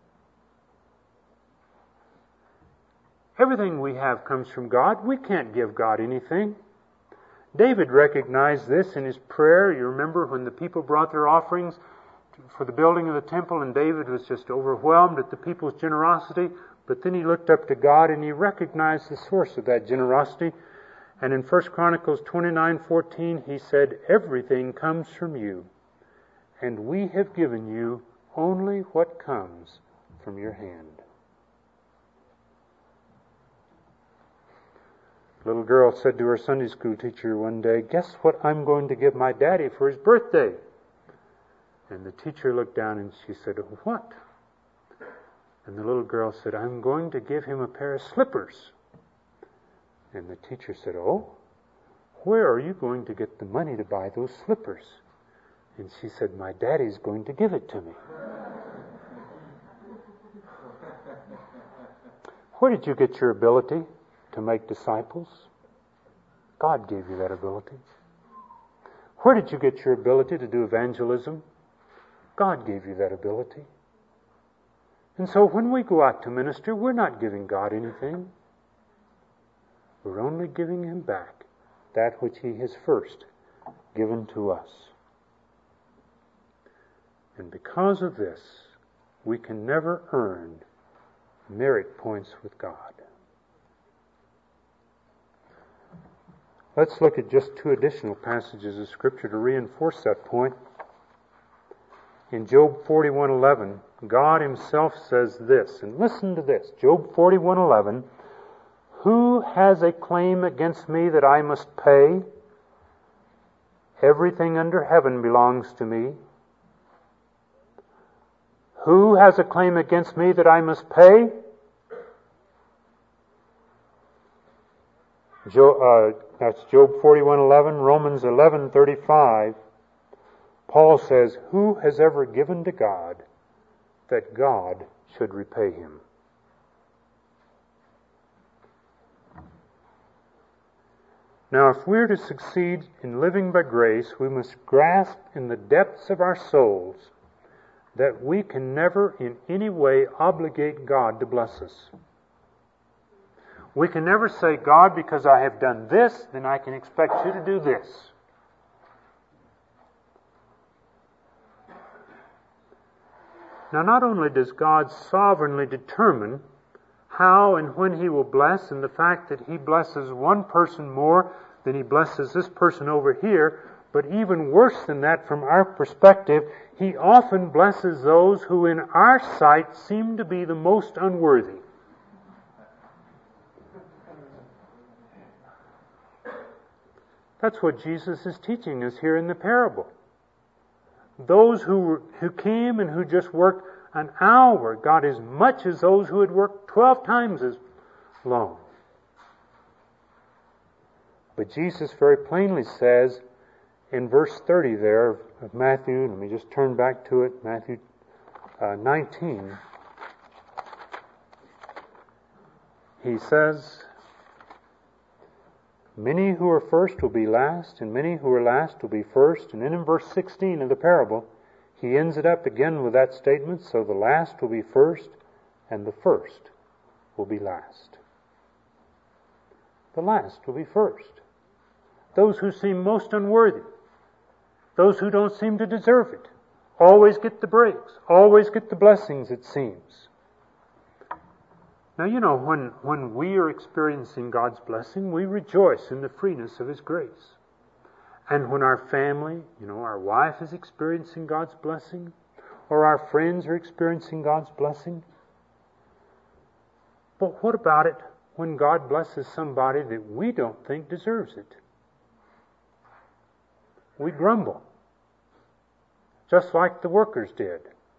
Everything we have comes from God. We can't give God anything. David recognized this in his prayer. You remember when the people brought their offerings for the building of the temple, and David was just overwhelmed at the people's generosity. But then he looked up to God and he recognized the source of that generosity. And in First Chronicles twenty-nine fourteen, he said, Everything comes from you, and we have given you only what comes from your hand. A little girl said to her Sunday school teacher one day, Guess what I'm going to give my daddy for his birthday? And the teacher looked down and she said, What? And the little girl said, I'm going to give him a pair of slippers. And the teacher said, Oh, where are you going to get the money to buy those slippers? And she said, My daddy's going to give it to me. Where did you get your ability to make disciples? God gave you that ability. Where did you get your ability to do evangelism? God gave you that ability. And so when we go out to minister, we're not giving God anything. We're only giving Him back that which He has first given to us. And because of this, we can never earn merit points with God. Let's look at just two additional passages of Scripture to reinforce that point. In Job forty-one eleven, God Himself says this, and listen to this, Job forty-one eleven, "Who has a claim against me that I must pay? Everything under heaven belongs to me. Who has a claim against me that I must pay?" Job, uh, that's Job forty-one eleven, Romans eleven thirty-five. Paul says, "Who has ever given to God that God should repay him?" Now, if we're to succeed in living by grace, we must grasp in the depths of our souls that we can never in any way obligate God to bless us. We can never say, "God, because I have done this, then I can expect you to do this." Now, not only does God sovereignly determine how and when He will bless, and the fact that He blesses one person more than He blesses this person over here, but even worse than that from our perspective, He often blesses those who in our sight seem to be the most unworthy. That's what Jesus is teaching us here in the parable. Those who were, who came and who just worked an hour got as much as those who had worked twelve times as long. But Jesus very plainly says in verse thirty there of Matthew, let me just turn back to it, Matthew uh, nineteen. He says, "Many who are first will be last, and many who are last will be first." And then in verse sixteen of the parable, He ends it up again with that statement, "So the last will be first, and the first will be last." The last will be first. Those who seem most unworthy, those who don't seem to deserve it, always get the breaks, always get the blessings, it seems. Now, you know, when, when we are experiencing God's blessing, we rejoice in the freeness of His grace. And when our family, you know, our wife is experiencing God's blessing, or our friends are experiencing God's blessing. But what about it when God blesses somebody that we don't think deserves it? We grumble, just like the workers did.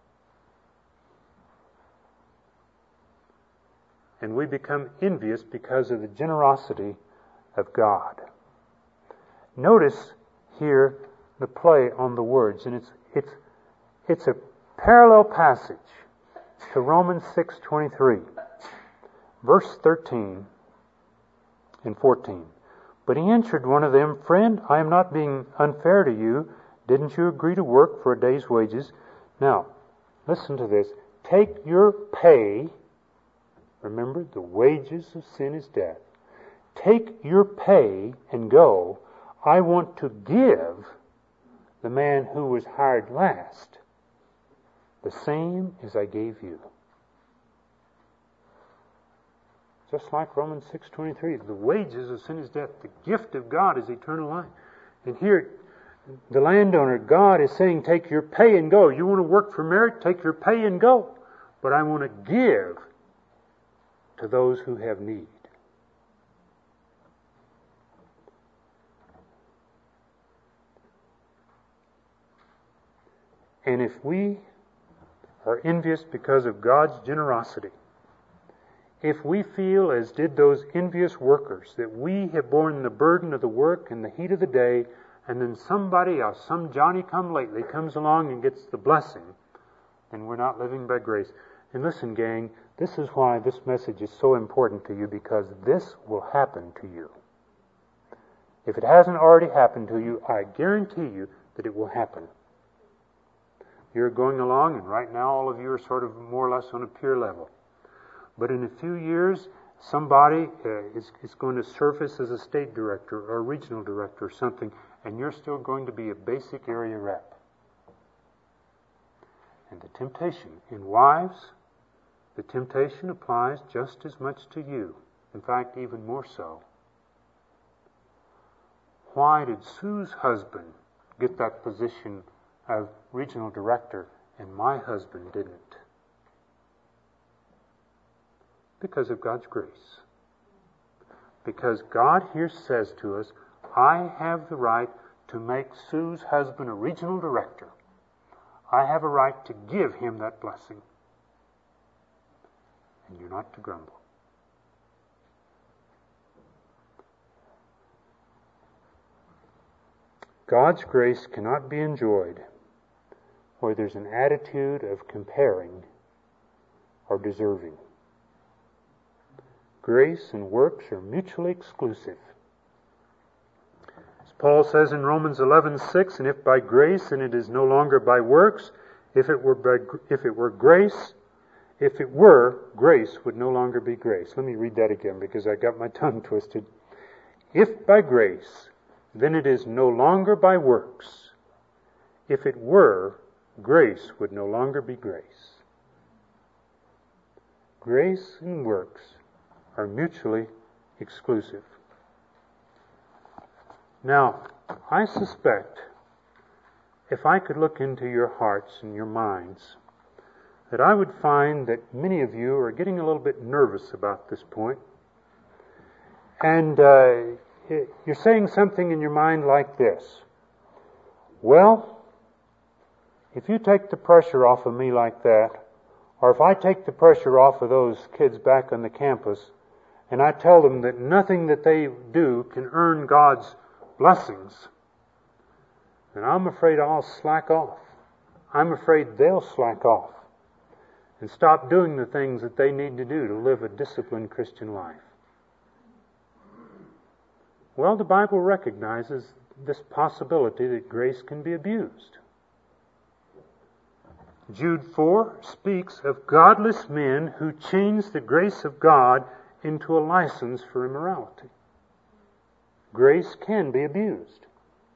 And we become envious because of the generosity of God. Notice here the play on the words, and it's it's it's a parallel passage to Romans six twenty-three, verse thirteen and fourteen. "But he answered one of them, 'Friend, I am not being unfair to you. Didn't you agree to work for a day's wages?' Now, listen to this. Take your pay." Remember, the wages of sin is death. "Take your pay and go. I want to give the man who was hired last the same as I gave you." Just like Romans six twenty-three, the wages of sin is death. The gift of God is eternal life. And here, the landowner, God is saying, take your pay and go. You want to work for merit? Take your pay and go. But I want to give to those who have need. And if we are envious because of God's generosity, if we feel as did those envious workers, that we have borne the burden of the work and the heat of the day, and then somebody else, some Johnny-come-lately, comes along and gets the blessing, then we're not living by grace. And listen, gang, this is why this message is so important to you, because this will happen to you. If it hasn't already happened to you, I guarantee you that it will happen. you're going along, and right now all of you are sort of more or less on a peer level. But in a few years, somebody uh, is, is going to surface as a state director or a regional director or something, and you're still going to be a basic area rep. And the temptation in wives, the temptation applies just as much to you. In fact, even more so. Why did Sue's husband get that position of regional director and my husband didn't? Because of God's grace. Because God here says to us, I have the right to make Sue's husband a regional director. I have a right to give him that blessing. And you're not to grumble. God's grace cannot be enjoyed where there's an attitude of comparing or deserving. Grace and works are mutually exclusive. As Paul says in Romans eleven six, and if by grace, and it is no longer by works, if it were by, if it were grace, if it were, grace would no longer be grace. Let me read that again because I got my tongue twisted. If by grace, then it is no longer by works. If it were, grace would no longer be grace. Grace and works are mutually exclusive. Now, I suspect if I could look into your hearts and your minds, that I would find that many of you are getting a little bit nervous about this point. And uh, you're saying something in your mind like this. Well, if you take the pressure off of me like that, or if I take the pressure off of those kids back on the campus, and I tell them that nothing that they do can earn God's blessings, then I'm afraid I'll slack off. I'm afraid they'll slack off and stop doing the things that they need to do to live a disciplined Christian life. Well, the Bible recognizes this possibility that grace can be abused. Jude four speaks of godless men who change the grace of God into a license for immorality. Grace can be abused.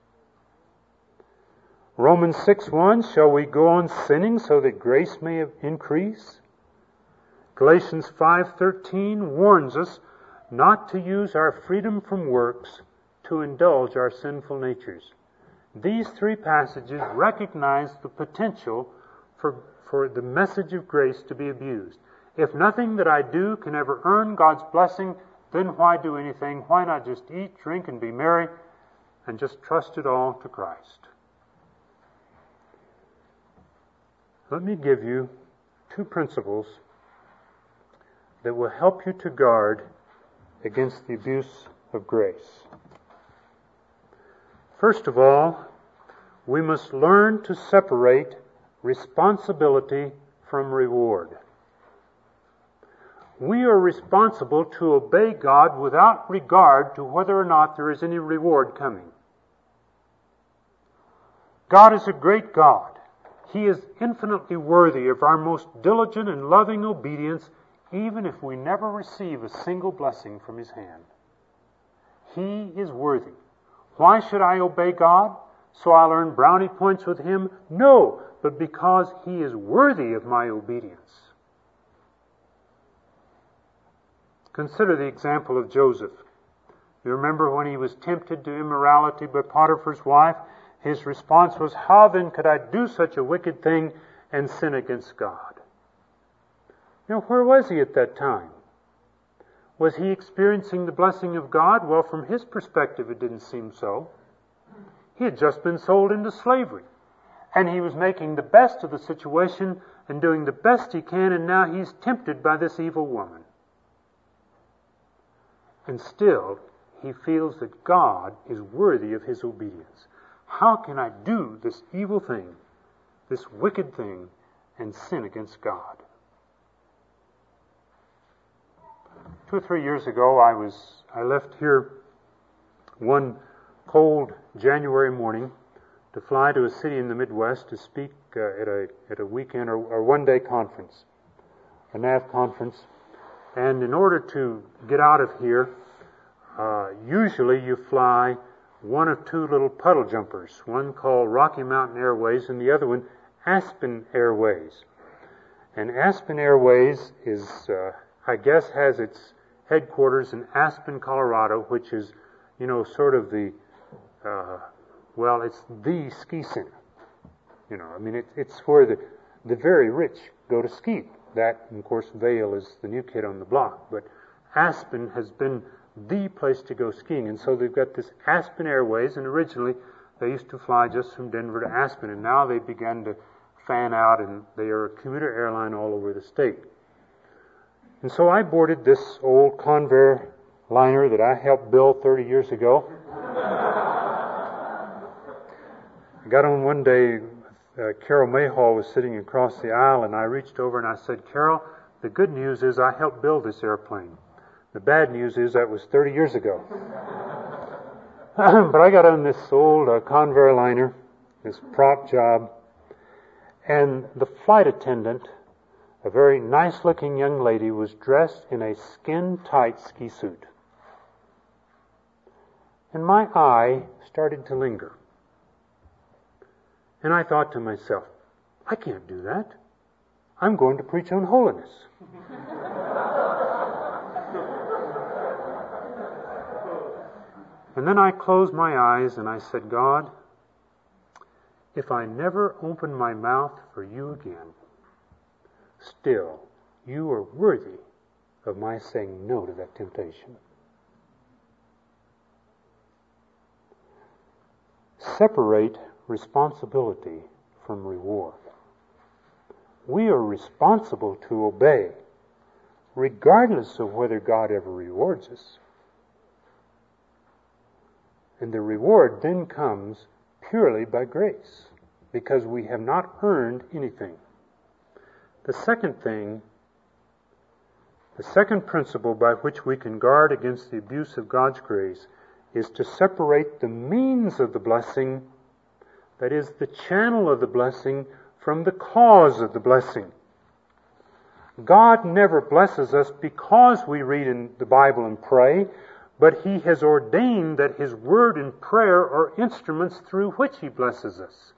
Romans six one, shall we go on sinning so that grace may increase? Galatians five thirteen warns us not to use our freedom from works to indulge our sinful natures. These three passages recognize the potential for, for the message of grace to be abused. If nothing that I do can ever earn God's blessing, then why do anything? Why not just eat, drink, and be merry, and just trust it all to Christ? Let me give you two principles that will help you to guard against the abuse of grace. First of all, we must learn to separate responsibility from reward. We are responsible to obey God without regard to whether or not there is any reward coming. God is a great God. He is infinitely worthy of our most diligent and loving obedience, even if we never receive a single blessing from His hand. He is worthy. Why should I obey God? So I'll earn brownie points with Him? No, but because He is worthy of my obedience. Consider the example of Joseph. You remember when he was tempted to immorality by Potiphar's wife? His response was, how then could I do such a wicked thing and sin against God? Now, where was he at that time? Was he experiencing the blessing of God? Well, from his perspective, it didn't seem so. He had just been sold into slavery, and he was making the best of the situation and doing the best he can, and now he's tempted by this evil woman. And still, he feels that God is worthy of his obedience. How can I do this evil thing, this wicked thing, and sin against God? Two or three years ago, I was I left here one cold January morning to fly to a city in the Midwest to speak uh, at a at a weekend or, or one-day conference, a N A V conference. And in order to get out of here, uh, usually you fly one of two little puddle jumpers, one called Rocky Mountain Airways and the other one Aspen Airways. And Aspen Airways is, uh, I guess, has its headquarters in Aspen, Colorado, which is, you know, sort of the, uh, well, it's the ski center. You know, I mean, it, it's where the, the very rich go to ski. That, and of course, Vail is the new kid on the block. But Aspen has been the place to go skiing. And so they've got this Aspen Airways, and originally they used to fly just from Denver to Aspen, and now they've begun to fan out, and they are a commuter airline all over the state. And so I boarded this old Convair liner that I helped build thirty years ago. I got on one day, uh, Carol Mayhall was sitting across the aisle, and I reached over and I said, "Carol, the good news is I helped build this airplane. The bad news is that was thirty years ago." But I got on this old uh, Convair liner, this prop job, and the flight attendant, a very nice-looking young lady, was dressed in a skin-tight ski suit. And my eye started to linger. And I thought to myself, I can't do that. I'm going to preach on holiness. And then I closed my eyes and I said, God, if I never open my mouth for you again, still, you are worthy of my saying no to that temptation. Separate responsibility from reward. We are responsible to obey, regardless of whether God ever rewards us. And the reward then comes purely by grace, because we have not earned anything. The second thing, the second principle by which we can guard against the abuse of God's grace is to separate the means of the blessing, that is, the channel of the blessing, from the cause of the blessing. God never blesses us because we read in the Bible and pray, but He has ordained that His Word and prayer are instruments through which He blesses us.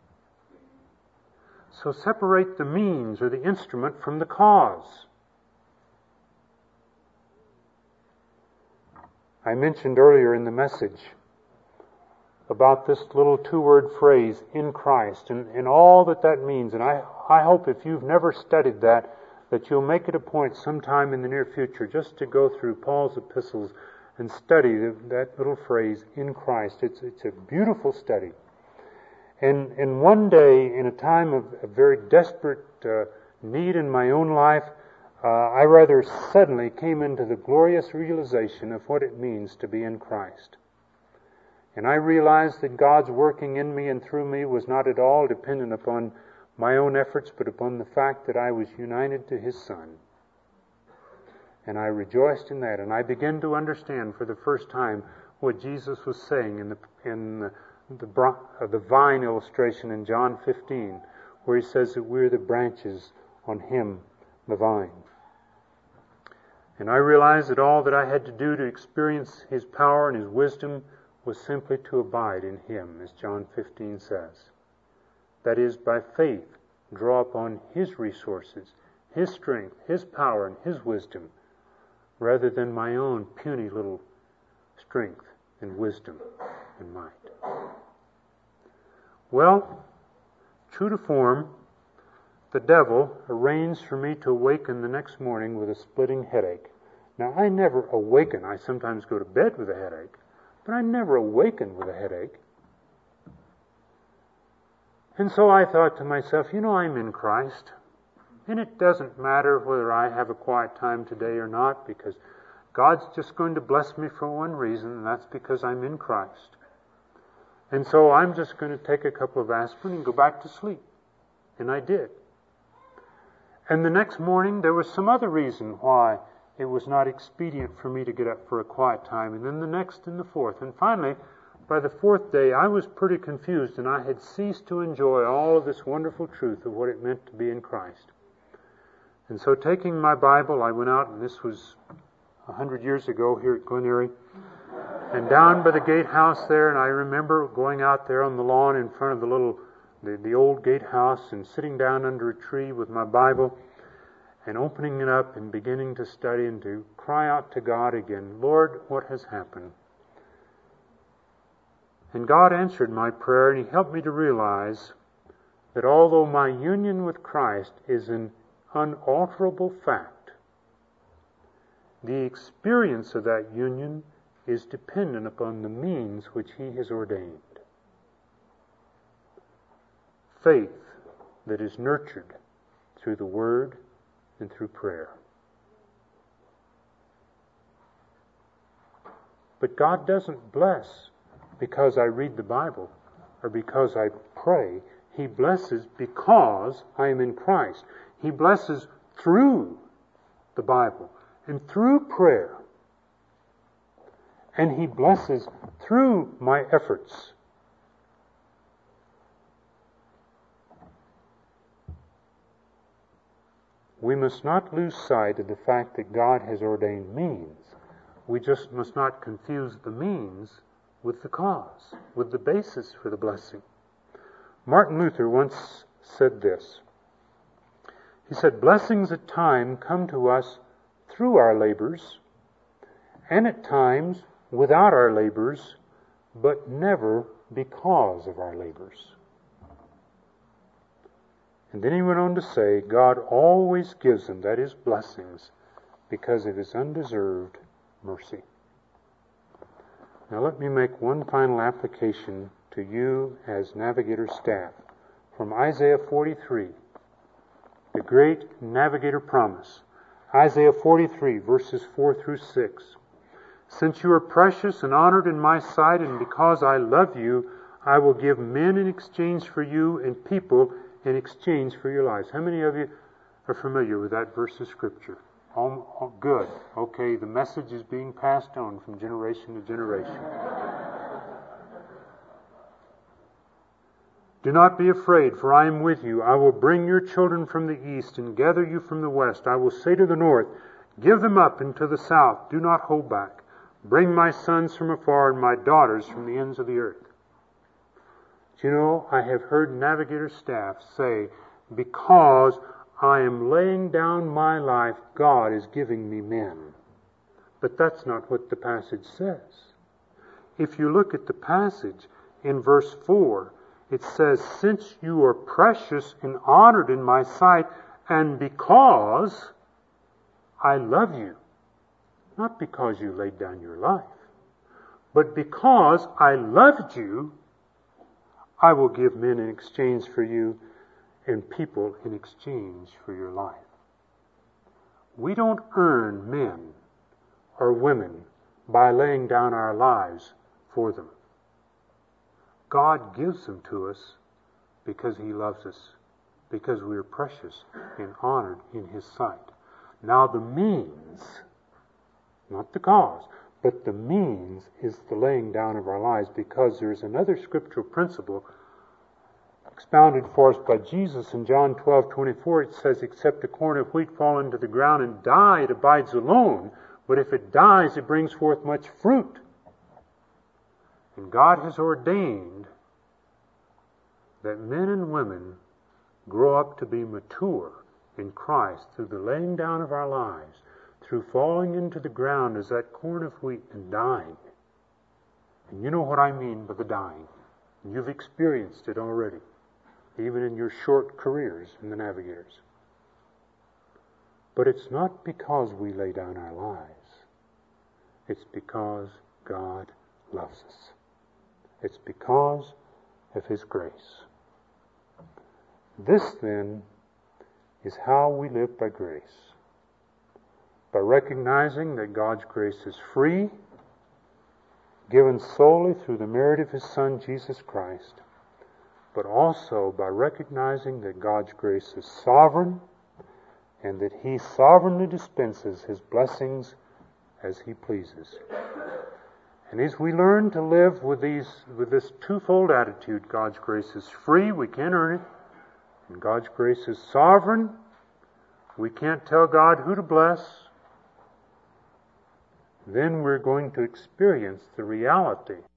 So separate the means or the instrument from the cause. I mentioned earlier in the message about this little two-word phrase, in Christ, and, and all that that means. And I, I hope if you've never studied that, that you'll make it a point sometime in the near future just to go through Paul's epistles and study the, that little phrase, in Christ. It's, it's a beautiful study. And, and one day, in a time of a very desperate uh, need in my own life, uh, I rather suddenly came into the glorious realization of what it means to be in Christ. And I realized that God's working in me and through me was not at all dependent upon my own efforts, but upon the fact that I was united to His Son. And I rejoiced in that, and I began to understand for the first time what Jesus was saying in the in the, the, uh, the vine illustration in John fifteen, where He says that we're the branches on Him, the vine. And I realized that all that I had to do to experience His power and His wisdom was simply to abide in Him, as John fifteen says. That is, by faith, draw upon His resources, His strength, His power, and His wisdom, rather than my own puny little strength and wisdom and might. Well, true to form, the devil arranged for me to awaken the next morning with a splitting headache. Now, I never awaken. I sometimes go to bed with a headache, but I never awaken with a headache. And so I thought to myself, you know, I'm in Christ. And it doesn't matter whether I have a quiet time today or not, because God's just going to bless me for one reason, and that's because I'm in Christ. And so I'm just going to take a couple of aspirin and go back to sleep. And I did. And the next morning there was some other reason why it was not expedient for me to get up for a quiet time. And then the next and the fourth. And finally, by the fourth day, I was pretty confused, and I had ceased to enjoy all of this wonderful truth of what it meant to be in Christ. And so taking my Bible, I went out, and this was a hundred years ago here at Glen Erie, and down by the gatehouse there, and I remember going out there on the lawn in front of the little, the, the old gatehouse, and sitting down under a tree with my Bible, and opening it up and beginning to study and to cry out to God again, Lord, what has happened? And God answered my prayer, and He helped me to realize that although my union with Christ is an unalterable fact, the experience of that union is dependent upon the means which He has ordained. Faith that is nurtured through the Word and through prayer. But God doesn't bless because I read the Bible or because I pray. He blesses because I am in Christ. He blesses through the Bible and through prayer. And He blesses through my efforts. We must not lose sight of the fact that God has ordained means. We just must not confuse the means with the cause, with the basis for the blessing. Martin Luther once said this. He said, blessings at times come to us through our labors, and at times without our labors, but never because of our labors. And then he went on to say, God always gives them, that is, blessings, because of His undeserved mercy. Now let me make one final application to you as Navigator staff from Isaiah forty-three, the great Navigator promise. Isaiah forty-three, verses four through six. Since you are precious and honored in my sight, and because I love you, I will give men in exchange for you and people in exchange for your lives. How many of you are familiar with that verse of Scripture? Oh, oh, good. Okay, the message is being passed on from generation to generation. Do not be afraid, for I am with you. I will bring your children from the east and gather you from the west. I will say to the north, give them up, and to the south, do not hold back. Bring my sons from afar and my daughters from the ends of the earth. Do you know, I have heard Navigator staff say, because I am laying down my life, God is giving me men. But that's not what the passage says. If you look at the passage in verse four, it says, since you are precious and honored in my sight, and because I love you, not because you laid down your life, but because I loved you, I will give men in exchange for you and people in exchange for your life. We don't earn men or women by laying down our lives for them. God gives them to us because He loves us, because we are precious and honored in His sight. Now the means, not the cause, but the means is the laying down of our lives, because there's another scriptural principle expounded for us by Jesus in John twelve twenty-four. It says, except a corn of wheat fall into the ground and die, it abides alone. But if it dies, it brings forth much fruit. And God has ordained that men and women grow up to be mature in Christ through the laying down of our lives, through falling into the ground as that corn of wheat and dying. And you know what I mean by the dying. You've experienced it already, even in your short careers in the Navigators. But it's not because we lay down our lives. It's because God loves us. It's because of His grace. This, then, is how we live by grace. By recognizing that God's grace is free, given solely through the merit of His Son, Jesus Christ, but also by recognizing that God's grace is sovereign and that He sovereignly dispenses His blessings as He pleases. And as we learn to live with these, with this twofold attitude, God's grace is free, we can't earn it, and God's grace is sovereign, we can't tell God who to bless, then we're going to experience the reality